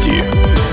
Новости.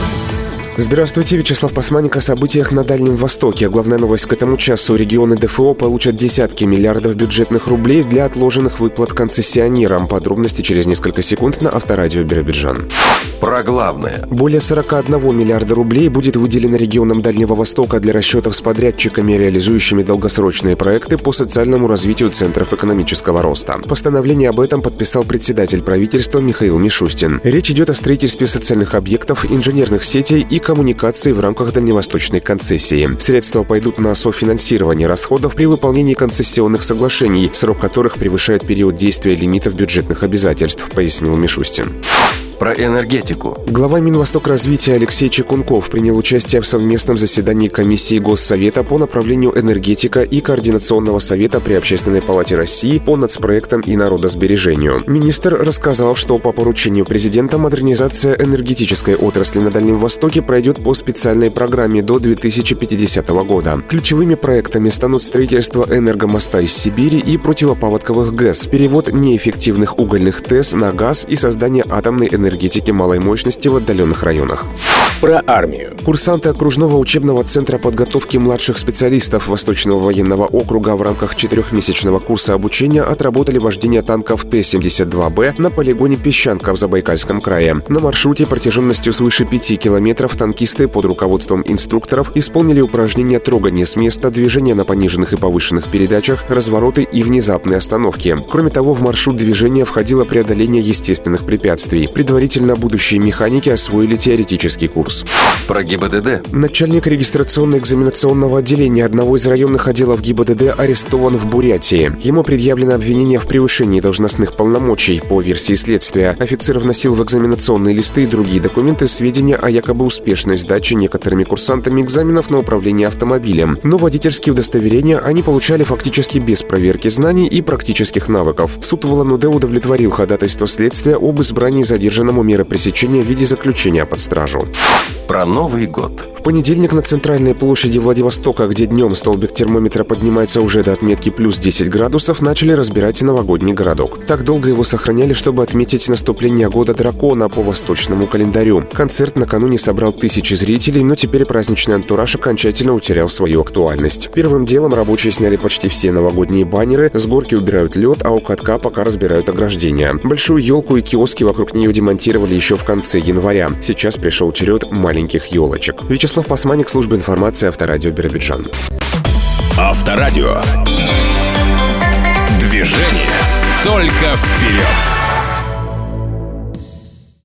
Здравствуйте, Вячеслав Пасманик о событиях на Дальнем Востоке. Главная новость к этому часу. Регионы ДФО получат десятки миллиардов бюджетных рублей для отложенных выплат концессионерам. Подробности через несколько секунд на Авторадио Биробиджан. Про главное. Более 41 миллиарда рублей будет выделено регионам Дальнего Востока для расчетов с подрядчиками, реализующими долгосрочные проекты по социальному развитию центров экономического роста. Постановление об этом подписал председатель правительства Михаил Мишустин. Речь идет о строительстве социальных объектов, инженерных сетей и коммуникации в рамках дальневосточной концессии. Средства пойдут на софинансирование расходов при выполнении концессионных соглашений, срок которых превышает период действия лимитов бюджетных обязательств, пояснил Мишустин. Про энергетику. Глава Минвостокразвития Алексей Чекунков принял участие в совместном заседании комиссии Госсовета по направлению энергетика и Координационного совета при Общественной палате России по нацпроектам и народосбережению. Министр рассказал, что по поручению президента модернизация энергетической отрасли на Дальнем Востоке пройдет по специальной программе до 2050 года. Ключевыми проектами станут строительство энергомоста из Сибири и противопаводковых ГЭС, перевод неэффективных угольных ТЭС на газ и создание атомной энергетики малой мощности в отдаленных районах. Про армию. Курсанты окружного учебного центра подготовки младших специалистов Восточного военного округа в рамках 4-месячного курса обучения отработали вождение танков Т-72Б на полигоне Песчанка в Забайкальском крае. На маршруте протяженностью свыше 5 километров танкисты под руководством инструкторов исполнили упражнения трогания с места, движения на пониженных и повышенных передачах, развороты и внезапные остановки. Кроме того, в маршрут движения входило преодоление естественных препятствий. Предварительно будущие механики освоили теоретический курс. Про ГИБДД. Начальник регистрационно-экзаменационного отделения одного из районных отделов ГИБДД арестован в Бурятии. Ему предъявлено обвинение в превышении должностных полномочий. По версии следствия, офицер вносил в экзаменационные листы и другие документы сведения о якобы успешной сдаче некоторыми курсантами экзаменов на управление автомобилем. Но водительские удостоверения они получали фактически без проверки знаний и практических навыков. Суд в Улан-Удэ удовлетворил ходатайство следствия об избрании задержанному меры пресечения в виде заключения под стражу. Про Новый год. В понедельник на центральной площади Владивостока, где днем столбик термометра поднимается уже до отметки плюс 10 градусов, начали разбирать новогодний городок. Так долго его сохраняли, чтобы отметить наступление года дракона по восточному календарю. Концерт накануне собрал тысячи зрителей, но теперь праздничный антураж окончательно утерял свою актуальность. Первым делом рабочие сняли почти все новогодние баннеры, с горки убирают лед, а у катка пока разбирают ограждения. Большую елку и киоски вокруг нее демонтировали еще в конце января. Сейчас пришел черед маленьких елочек. Вячеслав Пасманик, служба информации Авторадио Биробиджан. Авторадио. Движение только вперед.